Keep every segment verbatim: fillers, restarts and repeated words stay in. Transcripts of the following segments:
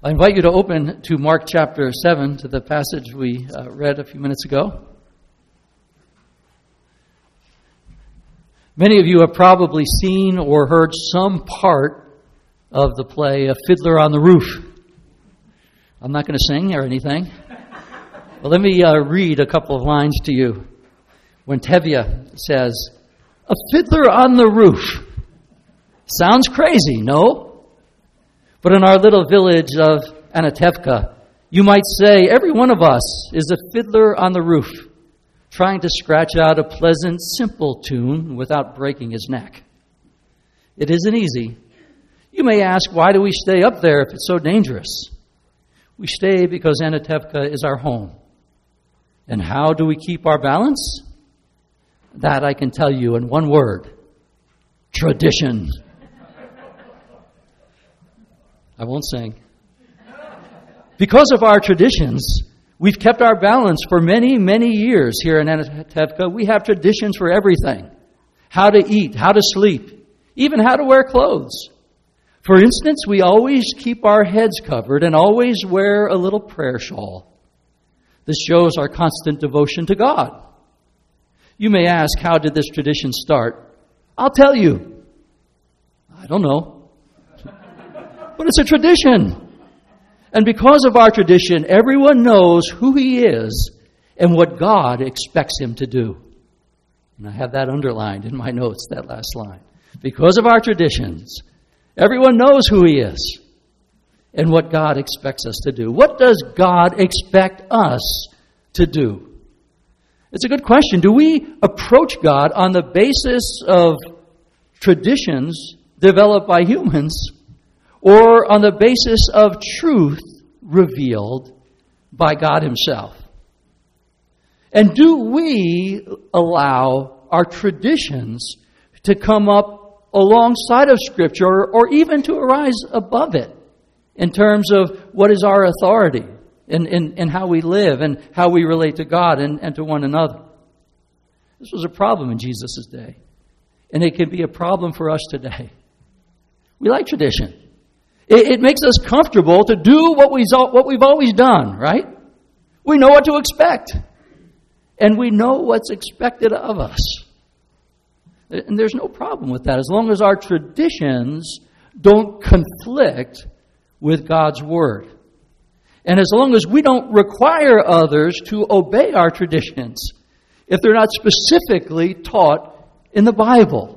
I invite you to open to Mark chapter seven, to the passage we uh, read a few minutes ago. Many of you have probably seen or heard some part of the play A Fiddler on the Roof. I'm not going to sing or anything. Well, let me uh, read a couple of lines to you. When Tevye says, "A fiddler on the roof." Sounds crazy, no? But in our little village of Anatevka, you might say every one of us is a fiddler on the roof, trying to scratch out a pleasant, simple tune without breaking his neck. It isn't easy. You may ask, why do we stay up there if it's so dangerous? We stay because Anatevka is our home. And how do we keep our balance? That I can tell you in one word: tradition. I won't sing. Because of our traditions, we've kept our balance for many, many years here in Anatevka. We have traditions for everything. How to eat, how to sleep, even how to wear clothes. For instance, we always keep our heads covered and always wear a little prayer shawl. This shows our constant devotion to God. You may ask, how did this tradition start? I'll tell you. I don't know. But it's a tradition. And because of our tradition, everyone knows who he is and what God expects him to do. And I have that underlined in my notes, that last line. Because of our traditions, everyone knows who he is and what God expects us to do. What does God expect us to do? It's a good question. Do we approach God on the basis of traditions developed by humans, or on the basis of truth revealed by God himself? And do we allow our traditions to come up alongside of Scripture, or even to arise above it in terms of what is our authority in, in, in how we live and how we relate to God and, and to one another? This was a problem in Jesus' day, and it can be a problem for us today. We like tradition. It, it makes us comfortable to do what, we, what we've always done, right? We know what to expect, and we know what's expected of us. And there's no problem with that, as long as our traditions don't conflict with God's Word. And as long as we don't require others to obey our traditions, if they're not specifically taught in the Bible.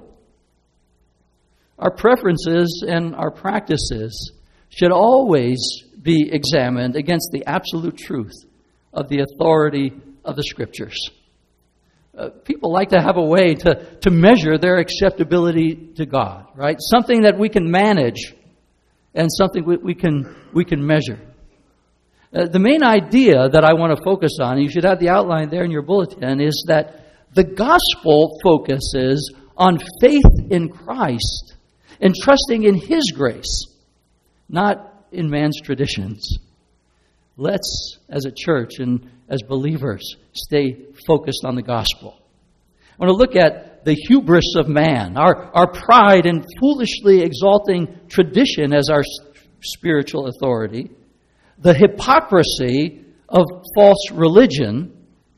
Our preferences and our practices should always be examined against the absolute truth of the authority of the Scriptures. Uh, people like to have a way to, to measure their acceptability to God, right? Something that we can manage and something we, we can we can measure. Uh, the main idea that I want to focus on, and you should have the outline there in your bulletin, is that the gospel focuses on faith in Christ and trusting in his grace, not in man's traditions. Let's, as a church and as believers, stay focused on the gospel. I want to look at the hubris of man, our, our pride in foolishly exalting tradition as our spiritual authority, the hypocrisy of false religion.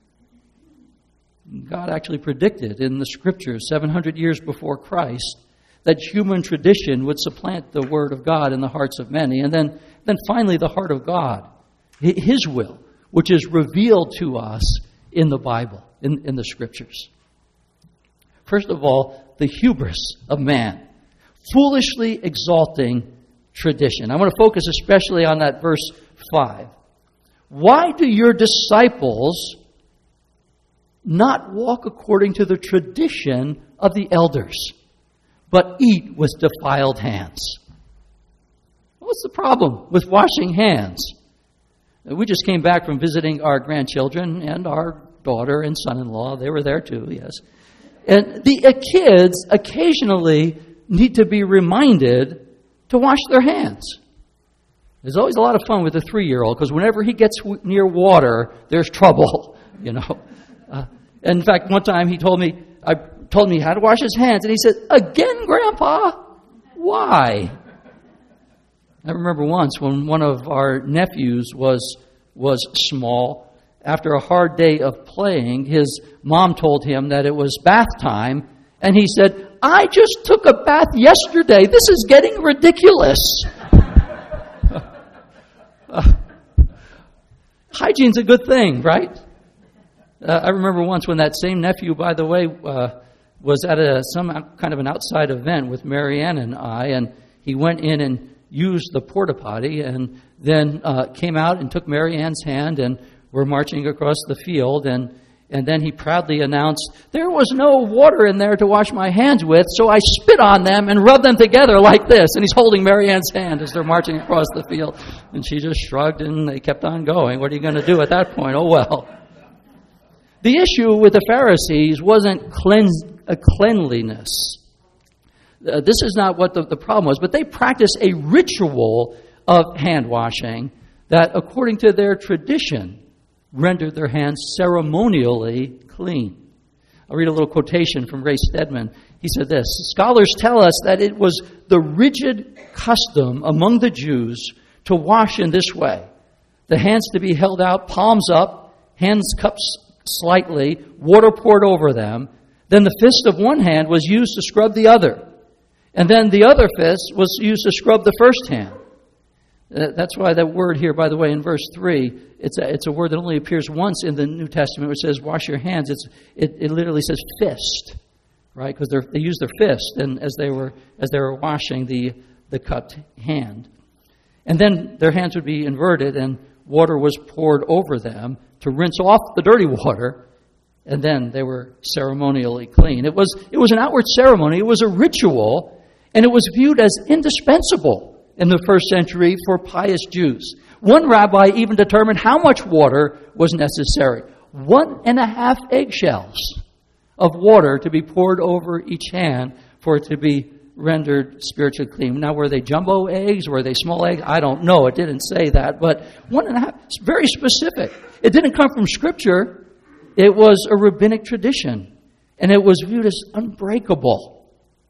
God actually predicted in the Scriptures seven hundred years before Christ that human tradition would supplant the Word of God in the hearts of many. And then, then finally, the heart of God, his will, which is revealed to us in the Bible, in, in the Scriptures. First of all, the hubris of man, foolishly exalting tradition. I want to focus especially on that verse five. Why do your disciples not walk according to the tradition of the elders, but eat with defiled hands? What's the problem with washing hands? We just came back from visiting our grandchildren and our daughter and son-in-law. They were there too, yes. And the uh, kids occasionally need to be reminded to wash their hands. There's always a lot of fun with a three-year-old, because whenever he gets w- near water, there's trouble, you know. Uh, and in fact, one time he told me, I told me how to wash his hands, and he said, "Again, Grandpa? Why?" I remember once when one of our nephews was was small, after a hard day of playing, his mom told him that it was bath time, and he said, "I just took a bath yesterday. This is getting ridiculous." uh, hygiene's a good thing, right? Uh, I remember once when that same nephew, by the way, uh, was at a some kind of an outside event with Marianne and I, and he went in and used the porta potty, and then uh, came out and took Marianne's hand, and we're marching across the field, and and then he proudly announced, "There was no water in there to wash my hands with, so I spit on them and rubbed them together like this." And he's holding Marianne's hand as they're marching across the field, and she just shrugged, and they kept on going. What are you going to do at that point? Oh well. The issue with the Pharisees wasn't cleanse, a cleanliness. Uh, this is not what the, the problem was, but they practiced a ritual of hand washing that, according to their tradition, rendered their hands ceremonially clean. I'll read a little quotation from Ray Stedman. He said this: "Scholars tell us that it was the rigid custom among the Jews to wash in this way. The hands to be held out, palms up, hands cupped slightly, water poured over them. Then the fist of one hand was used to scrub the other. And then the other fist was used to scrub the first hand." That's why that word here, by the way, in verse three, it's a, it's a word that only appears once in the New Testament, which says, "wash your hands." It's, it, it literally says fist, right? Because they use their fist and as they were as they were washing the, the cupped hand. And then their hands would be inverted and water was poured over them to rinse off the dirty water, and then they were ceremonially clean. It was it was an outward ceremony. It was a ritual, and it was viewed as indispensable in the first century for pious Jews. One rabbi even determined how much water was necessary. One and a half eggshells of water to be poured over each hand for it to be rendered spiritually clean. Now, were they jumbo eggs? Were they small eggs? I don't know. It didn't say that. But one and a half, it's very specific. It didn't come from Scripture. It was a rabbinic tradition. And it was viewed as unbreakable.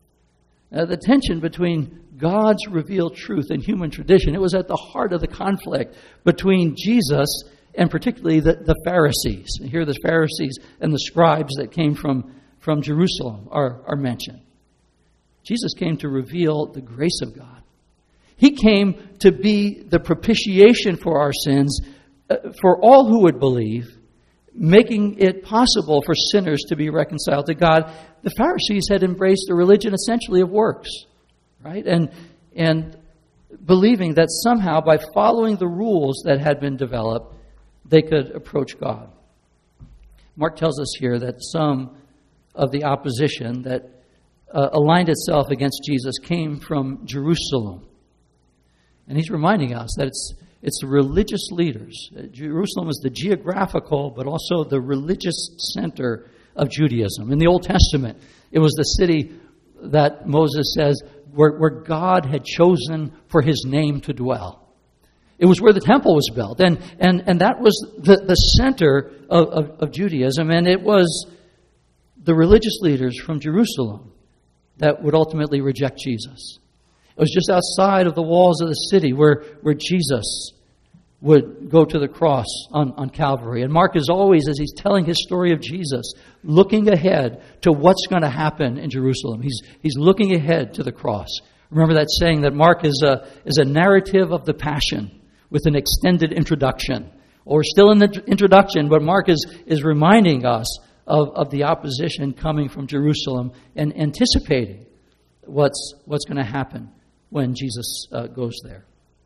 Uh, the tension between God's revealed truth and human tradition, it was at the heart of the conflict between Jesus and particularly the, the Pharisees. And here the Pharisees and the scribes that came from, from Jerusalem are, are mentioned. Jesus came to reveal the grace of God. He came to be the propitiation for our sins, uh, for all who would believe, making it possible for sinners to be reconciled to God. The Pharisees had embraced a religion essentially of works, right? And and believing that somehow by following the rules that had been developed, they could approach God. Mark tells us here that some of the opposition that uh, aligned itself against Jesus came from Jerusalem. And he's reminding us that it's it's the religious leaders. Jerusalem was the geographical, but also the religious center of Judaism. In the Old Testament, it was the city that Moses says where, where God had chosen for his name to dwell. It was where the temple was built. And and, and that was the, the center of, of, of Judaism. And it was the religious leaders from Jerusalem that would ultimately reject Jesus. It was just outside of the walls of the city where, where Jesus would go to the cross on, on Calvary. And Mark is always, as he's telling his story of Jesus, looking ahead to what's going to happen in Jerusalem. He's he's looking ahead to the cross. Remember that saying that Mark is a is a narrative of the Passion with an extended introduction. Or still in the introduction, but Mark is, is reminding us of, of the opposition coming from Jerusalem and anticipating what's what's going to happen when Jesus uh, goes there.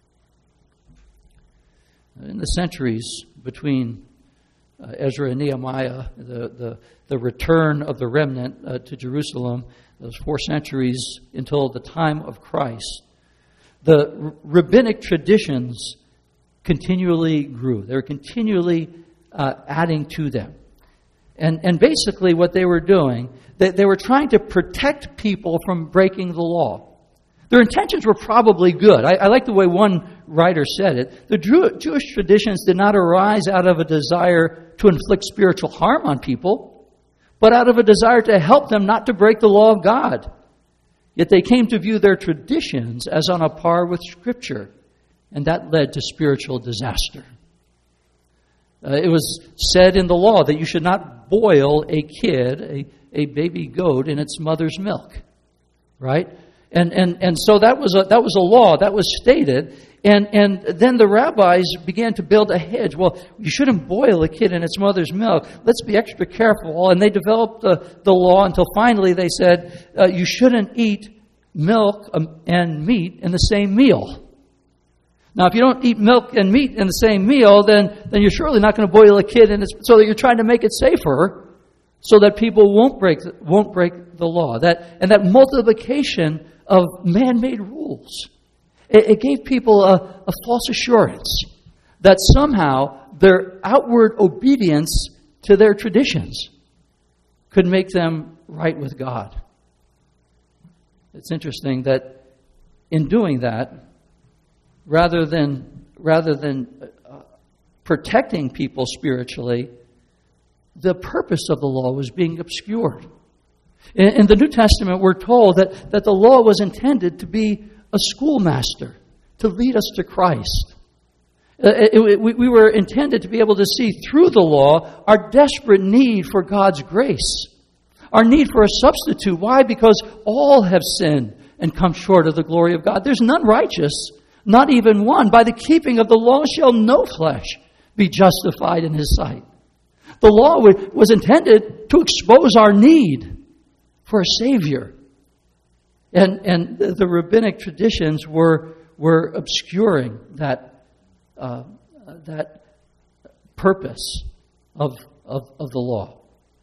In the centuries between uh, Ezra and Nehemiah, the, the, the return of the remnant uh, to Jerusalem, those four centuries until the time of Christ, the r- rabbinic traditions continually grew. They were continually uh, adding to them. And, and basically what they were doing, they, they were trying to protect people from breaking the law. Their intentions were probably good. I, I like the way one writer said it. The Jew, Jewish traditions did not arise out of a desire to inflict spiritual harm on people, but out of a desire to help them not to break the law of God. Yet they came to view their traditions as on a par with Scripture, and that led to spiritual disaster. Uh, it was said in the law that you should not boil a kid, a, a baby goat, in its mother's milk, right? And and and so that was a, that was a law that was stated, and and then the rabbis began to build a hedge. Well, you shouldn't boil a kid in its mother's milk. Let's be extra careful. And they developed the, the law until finally they said uh, you shouldn't eat milk and meat in the same meal. Now, if you don't eat milk and meat in the same meal, then then you're surely not going to boil a kid, and it's so that you're trying to make it safer, so that people won't break won't break the law. That and that multiplication of man-made rules, it, it gave people a, a false assurance that somehow their outward obedience to their traditions could make them right with God. It's interesting that in doing that, rather than rather than uh, protecting people spiritually, the purpose of the law was being obscured. In, in the New Testament, we're told that, that the law was intended to be a schoolmaster, to lead us to Christ. Uh, it, it, we, we were intended to be able to see through the law our desperate need for God's grace, our need for a substitute. Why? Because all have sinned and come short of the glory of God. There's none righteous, not even one. By the keeping of the law shall no flesh be justified in His sight. The law was intended to expose our need for a Savior. And and the rabbinic traditions were were obscuring that uh, that purpose of, of of the law.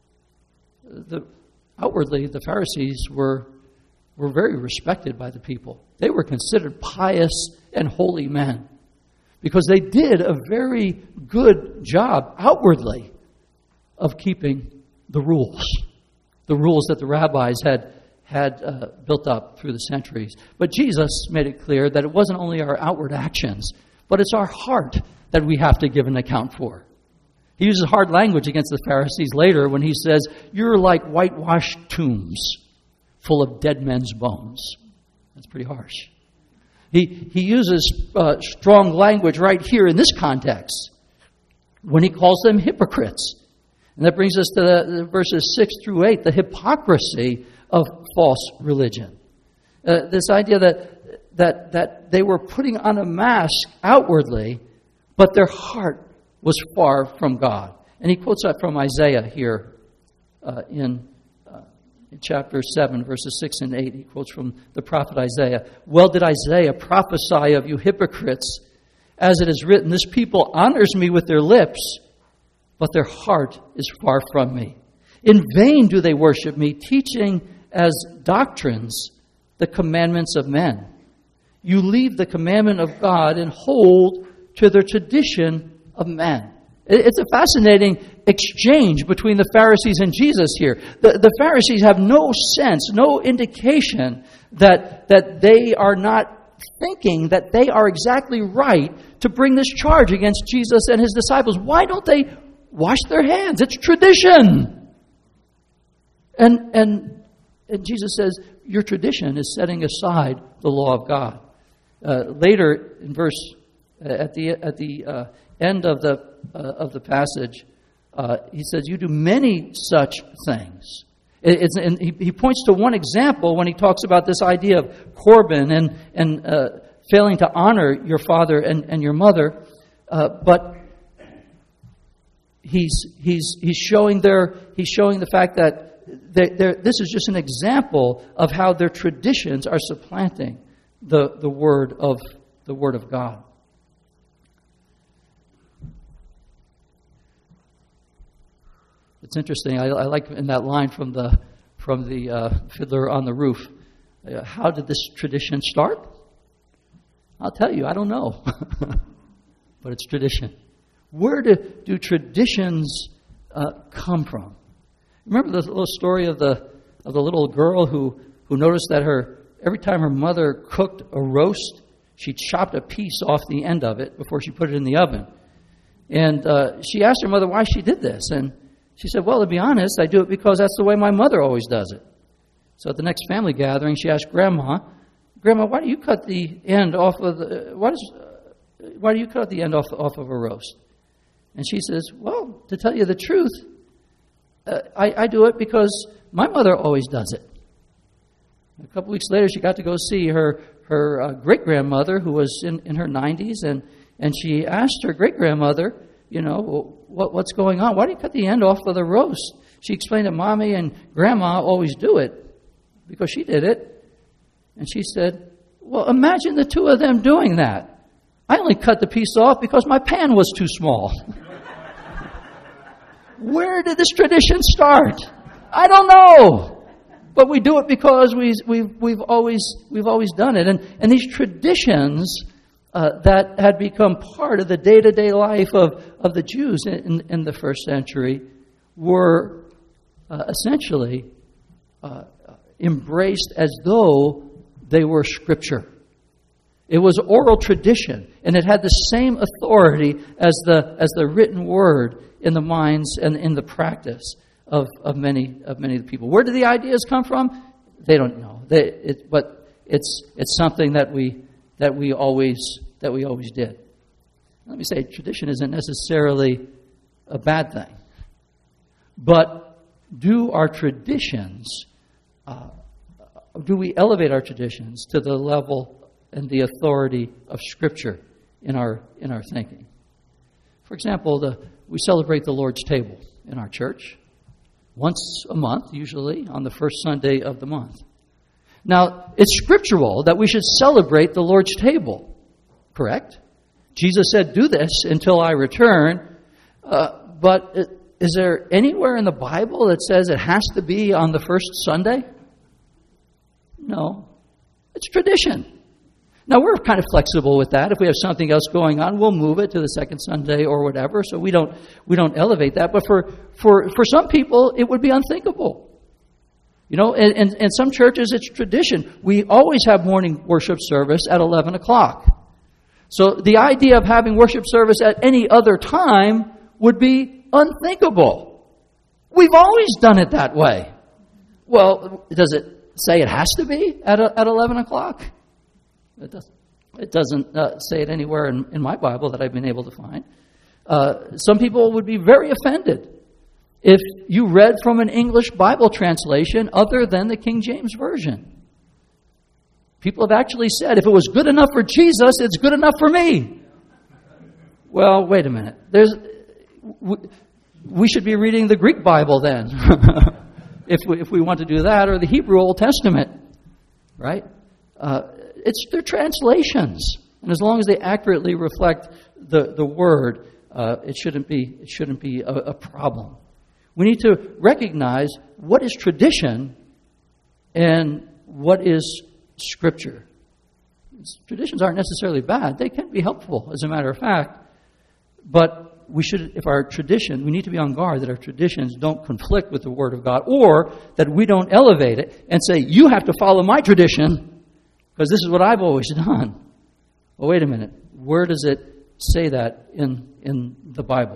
The outwardly, the Pharisees were were very respected by the people. They were considered pious and holy men because they did a very good job outwardly of keeping the rules, the rules that the rabbis had had uh, built up through the centuries. But Jesus made it clear that it wasn't only our outward actions, but it's our heart that we have to give an account for. He uses hard language against the Pharisees later when he says, "You're like whitewashed tombs full of dead men's bones." That's pretty harsh. He, he uses uh, strong language right here in this context when he calls them hypocrites. And that brings us to the, the verses six through eight, the hypocrisy of false religion. Uh, this idea that, that, that they were putting on a mask outwardly, but their heart was far from God. And he quotes that from Isaiah here uh, in, uh, in chapter seven, verses six and eight. He quotes from the prophet Isaiah. "Well did Isaiah prophesy of you hypocrites, as it is written, this people honors me with their lips, but their heart is far from me. In vain do they worship me, teaching as doctrines the commandments of men. You leave the commandment of God and hold to the tradition of men." It's a fascinating exchange between the Pharisees and Jesus here. The, the Pharisees have no sense, no indication that, that they are not thinking that they are exactly right to bring this charge against Jesus and His disciples. Why don't they wash their hands? It's tradition. And, and, and Jesus says, your tradition is setting aside the law of God. Uh, later in verse, uh, at the at the uh, end of the uh, of the passage, uh, he says, "You do many such things." It, it's, and he, he points to one example when he talks about this idea of Corban and and uh, failing to honor your father and, and your mother, uh, but he's he's he's showing their he's showing the fact that they're, they're, this is just an example of how their traditions are supplanting the the word of the word of God. It's interesting. I, I like in that line from the from the uh, Fiddler on the Roof. Uh, how did this tradition start? I'll tell you. I don't know, but it's tradition. Where do, do traditions uh, come from? Remember the little story of the of the little girl who, who noticed that her every time her mother cooked a roast, she chopped a piece off the end of it before she put it in the oven. And uh, she asked her mother why she did this, and she said, "Well, to be honest, I do it because that's the way my mother always does it." So at the next family gathering, she asked Grandma, Grandma, why do you cut the end off of the, why, does, uh, why do you cut the end off, off of a roast? And she says, well, to tell you the truth, uh, I, I do it because my mother always does it. A couple weeks later, she got to go see her her uh, great-grandmother, who was in, in her nineties, and, and she asked her great-grandmother, you know, well, what, what's going on? Why do you cut the end off of the roast? She explained that Mommy and Grandma always do it because she did it. And she said, well, imagine the two of them doing that. I only cut the piece off because my pan was too small. Where did this tradition start? I don't know. But we do it because we, we've, we've, always, we've always done it. And, and these traditions uh, that had become part of the day-to-day life of, of the Jews in, in the first century were uh, essentially uh, embraced as though they were Scripture. It was oral tradition, and it had the same authority as the, as the written word in the minds and in the practice Of, of many of many of the people. Where do the ideas come from? They don't know. They, it, but it's it's something that we that we always that we always did. Let me say, tradition isn't necessarily a bad thing, but do our traditions uh, do we elevate our traditions to the level and the authority of Scripture in our in our thinking? For example, the we celebrate the Lord's table in our church. Once a month, usually, on the first Sunday of the month. Now, it's scriptural that we should celebrate the Lord's table, correct? Jesus said, do this until I return. Uh, but is there anywhere in the Bible that says it has to be on the first Sunday? No. It's tradition. Now, we're kind of flexible with that. If we have something else going on, we'll move it to the second Sunday or whatever. So we don't we don't elevate that. But for for, for some people, it would be unthinkable. You know, and, and, and some churches, it's tradition. We always have morning worship service at eleven o'clock. So the idea of having worship service at any other time would be unthinkable. We've always done it that way. Well, does it say it has to be at, at eleven o'clock? It doesn't, it doesn't uh, say it anywhere in, in my Bible that I've been able to find. Uh, some people would be very offended if you read from an English Bible translation other than the King James Version. People have actually said, if it was good enough for Jesus, it's good enough for me. Well, wait a minute. There's, we, we should be reading the Greek Bible then, if we, if we want to do that, or the Hebrew Old Testament, right? Uh, It's their translations, and as long as they accurately reflect the, the word, uh, it shouldn't be it shouldn't be a, a problem. We need to recognize what is tradition and what is Scripture. Traditions aren't necessarily bad; they can be helpful, as a matter of fact. But we should, if our tradition, we need to be on guard that our traditions don't conflict with the Word of God, or that we don't elevate it and say, "You have to follow my tradition, because this is what I've always done." Well, wait a minute. Where does it say that in, in the Bible?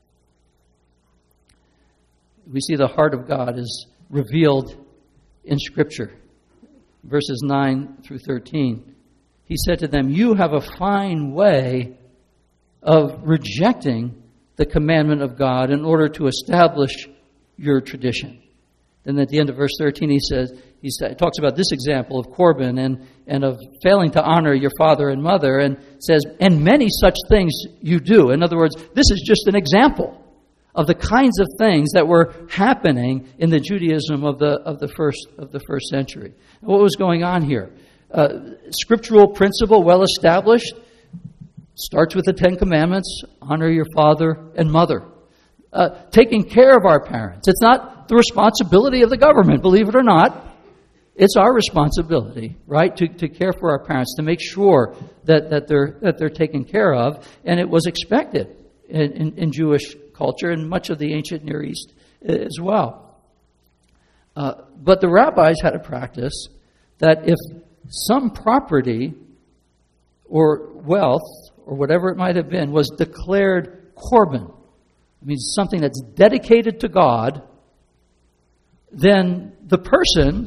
We see the heart of God is revealed in Scripture. Verses nine through thirteen. He said to them, "You have a fine way of rejecting the commandment of God in order to establish your tradition." Then at the end of verse thirteen, he says, he talks about this example of Corban and, and of failing to honor your father and mother, and says, "And many such things you do." In other words, this is just an example of the kinds of things that were happening in the Judaism of the of the first of the first century. What was going on here? Uh, scriptural principle, well established, starts with the Ten Commandments: honor your father and mother. Uh, taking care of our parents. It's not the responsibility of the government, believe it or not. It's our responsibility, right, to, to care for our parents, to make sure that, that they're that they're taken care of. And it was expected in, in, in Jewish culture and much of the ancient Near East as well. Uh, but the rabbis had a practice that if some property or wealth or whatever it might have been was declared Corban, it means something that's dedicated to God, then the person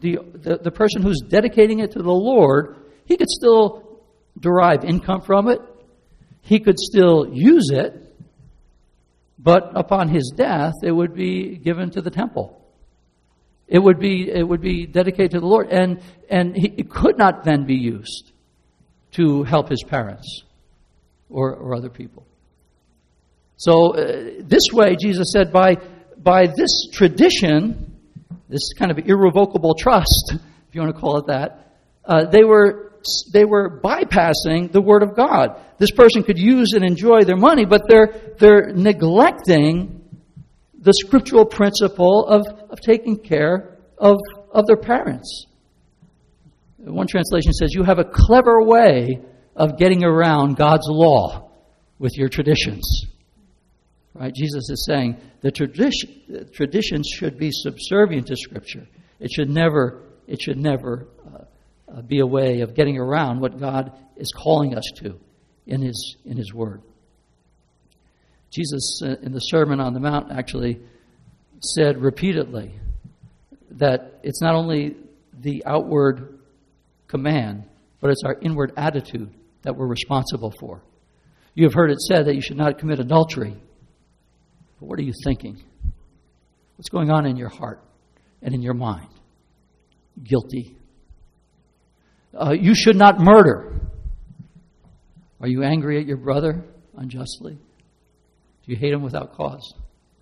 the, the, the person who's dedicating it to the Lord, he could still derive income from it. He could still use it. But upon his death, it would be given to the temple. It would be it would be dedicated to the Lord, and and he, it could not then be used to help his parents or, or other people. So uh, this way, Jesus said, by by this tradition, this kind of irrevocable trust, if you want to call it that, uh, they were they were bypassing the Word of God. This person could use and enjoy their money, but they're they're neglecting the scriptural principle of, of taking care of, of their parents. One translation says, you have a clever way of getting around God's law with your traditions. Right? Jesus is saying the tradition, the traditions should be subservient to Scripture. It should never, it should never uh, uh, be a way of getting around what God is calling us to in His in His Word. Jesus, uh, in the Sermon on the Mount, actually said repeatedly that it's not only the outward command, but it's our inward attitude that we're responsible for. You have heard it said that you should not commit adultery. But what are you thinking? What's going on in your heart and in your mind? Guilty. Uh, you should not murder. Are you angry at your brother unjustly? Do you hate him without cause?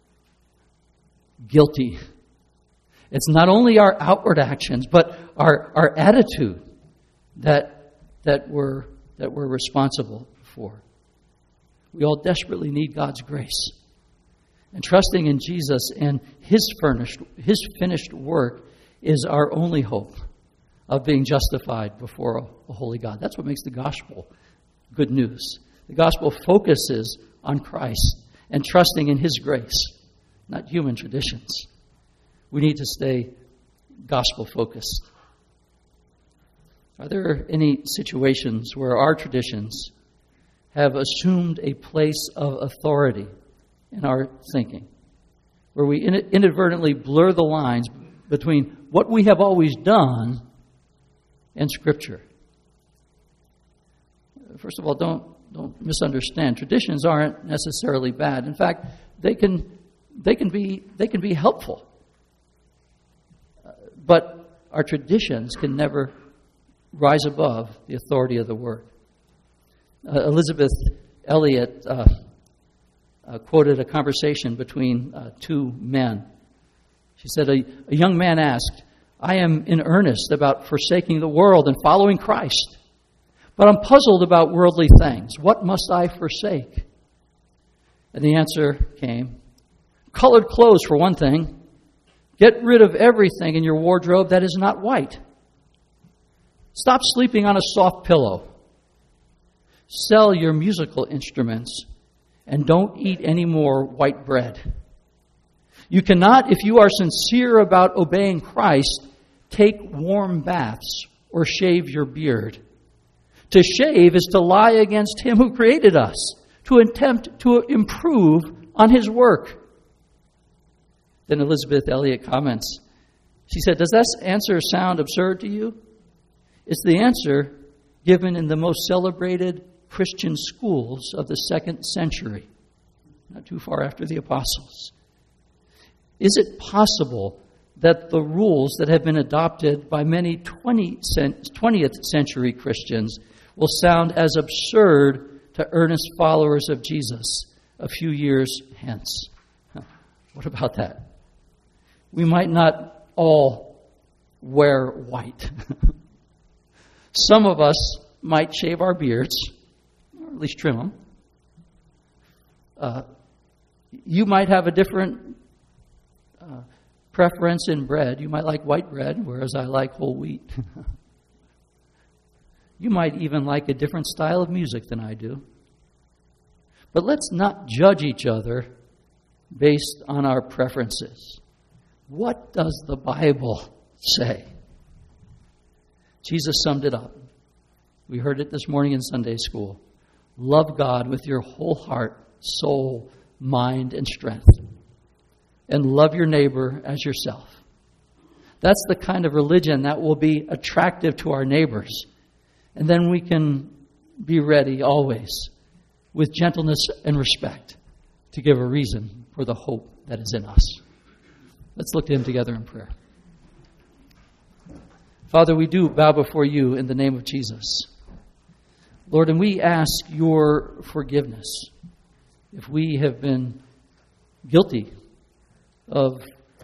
Guilty. It's not only our outward actions, but our, our attitude that that we're that we're responsible for. We all desperately need God's grace. And trusting in Jesus and His furnished His finished work is our only hope of being justified before a, a holy God. That's what makes the gospel good news. The gospel focuses on Christ and trusting in His grace, not human traditions. We need to stay gospel-focused. Are there any situations where our traditions have assumed a place of authority in our thinking, where we inadvertently blur the lines between what we have always done and Scripture? First of all, don't Don't misunderstand. Traditions aren't necessarily bad. In fact, they can they can be they can be helpful. Uh, but our traditions can never rise above the authority of the Word. Uh, Elizabeth Elliot uh, uh, quoted a conversation between uh, two men. She said, a, a young man asked, "I am in earnest about forsaking the world and following Christ. But I'm puzzled about worldly things. What must I forsake?" And the answer came, colored clothes for one thing. Get rid of everything in your wardrobe that is not white. Stop sleeping on a soft pillow. Sell your musical instruments and don't eat any more white bread. You cannot, if you are sincere about obeying Christ, take warm baths or shave your beard. To shave is to lie against Him who created us, to attempt to improve on His work. Then Elizabeth Elliot comments. She said, "Does that answer sound absurd to you? It's the answer given in the most celebrated Christian schools of the second century, not too far after the apostles. Is it possible that the rules that have been adopted by many twentieth century Christians will sound as absurd to earnest followers of Jesus a few years hence?" What about that? We might not all wear white. Some of us might shave our beards, or at least trim them. Uh, you might have a different uh, preference in bread. You might like white bread, whereas I like whole wheat. You might even like a different style of music than I do. But let's not judge each other based on our preferences. What does the Bible say? Jesus summed it up. We heard it this morning in Sunday school. Love God with your whole heart, soul, mind, and strength. And love your neighbor as yourself. That's the kind of religion that will be attractive to our neighbors. And then we can be ready always, with gentleness and respect, to give a reason for the hope that is in us. Let's look to Him together in prayer. Father, we do bow before You in the name of Jesus. Lord, and we ask Your forgiveness if we have been guilty of